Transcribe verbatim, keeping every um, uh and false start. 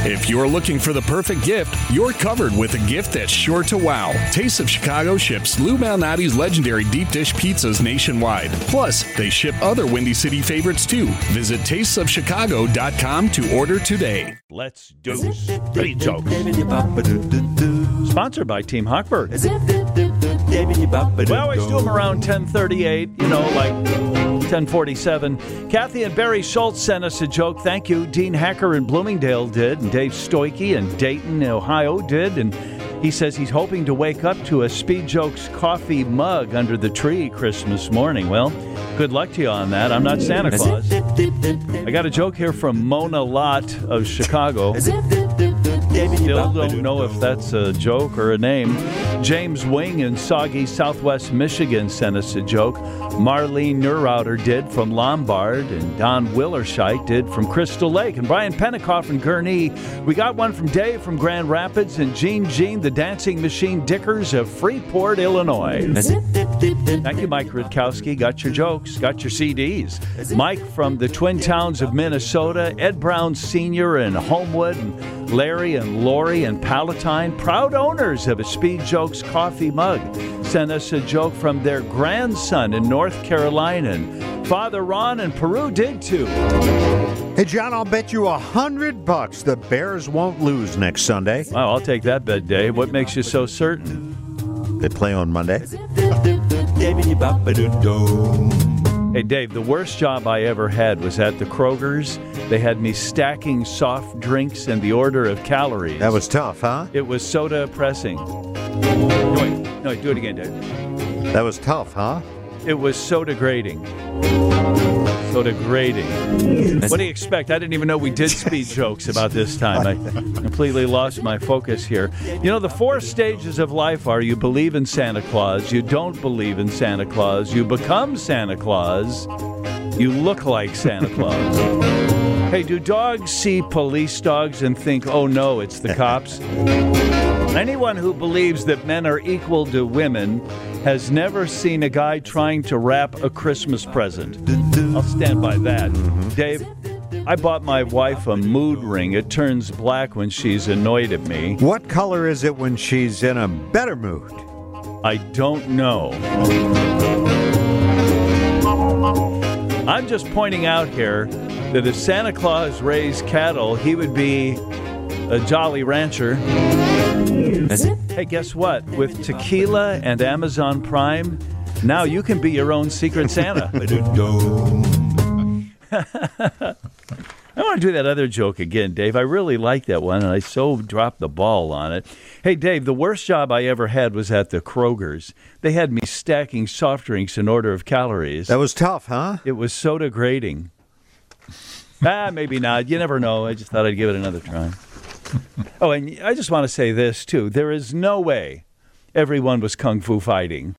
If you're looking for the perfect gift, you're covered with a gift that's sure to wow. Taste of Chicago ships Lou Malnati's legendary deep dish pizzas nationwide. Plus, they ship other Windy City favorites too. Visit tastes of chicago dot com to order today. Let's do Speed Jokes. Sponsored by Team Hochberg. We always do them around ten thirty-eight, you know, like ten forty-seven. Kathy and Barry Schultz sent us a joke. Thank you. Dean Hacker in Bloomingdale did, and Dave Stoikey in Dayton, Ohio did, and he says he's hoping to wake up to a Speed Jokes coffee mug under the tree Christmas morning. Well, good luck to you on that. I'm not Santa Claus. I got a joke here from Mona Lott of Chicago. Still don't know if that's a joke or a name. James Wing in Soggy, Southwest Michigan sent us a joke. Marlene Neurouter did from Lombard, and Don Willerscheit did from Crystal Lake. And Brian Pennicoff in Gurnee. We got one from Dave from Grand Rapids, and Gene Jean, the Dancing Machine Dickers of Freeport, Illinois. Thank you, Mike Rutkowski. Got your jokes, got your C Ds. Mike from the Twin Towns of Minnesota, Ed Brown Senior in Homewood, and Larry and Lori and Palatine, proud owners of a Speed Jokes coffee mug, sent us a joke from their grandson in North Carolina. And Father Ron in Peru did too. Hey, John, I'll bet you a hundred bucks the Bears won't lose next Sunday. Wow, I'll take that bet, Dave. What makes you so certain? They play on Monday. Hey, Dave, the worst job I ever had was at the Kroger's. They had me stacking soft drinks in the order of calories. That was tough, huh? It was soda pressing. No, wait, no, wait, do it again, Dave. That was tough, huh? It was soda grading. Soda grading. What do you expect? I didn't even know we did Speed Jokes about this time. I completely lost my focus here. You know, the four stages of life are: you believe in Santa Claus, you don't believe in Santa Claus, you become Santa Claus, you look like Santa Claus. Hey, do dogs see police dogs and think, oh no, it's the cops? Anyone who believes that men are equal to women has never seen a guy trying to wrap a Christmas present. I'll stand by that. Mm-hmm. Dave, I bought my wife a mood ring. It turns black when she's annoyed at me. What color is it when she's in a better mood? I don't know. I'm just pointing out here that if Santa Claus raised cattle, he would be a Jolly Rancher. Hey, guess what? With tequila and Amazon Prime, now you can be your own Secret Santa. I want to do that other joke again, Dave. I really like that one, and I so dropped the ball on it. Hey, Dave, the worst job I ever had was at the Kroger's. They had me stacking soft drinks in order of calories. That was tough, huh? It was soda grading. Ah, maybe not. You never know. I just thought I'd give it another try. Oh, and I just want to say this, too. There is no way everyone was kung fu fighting.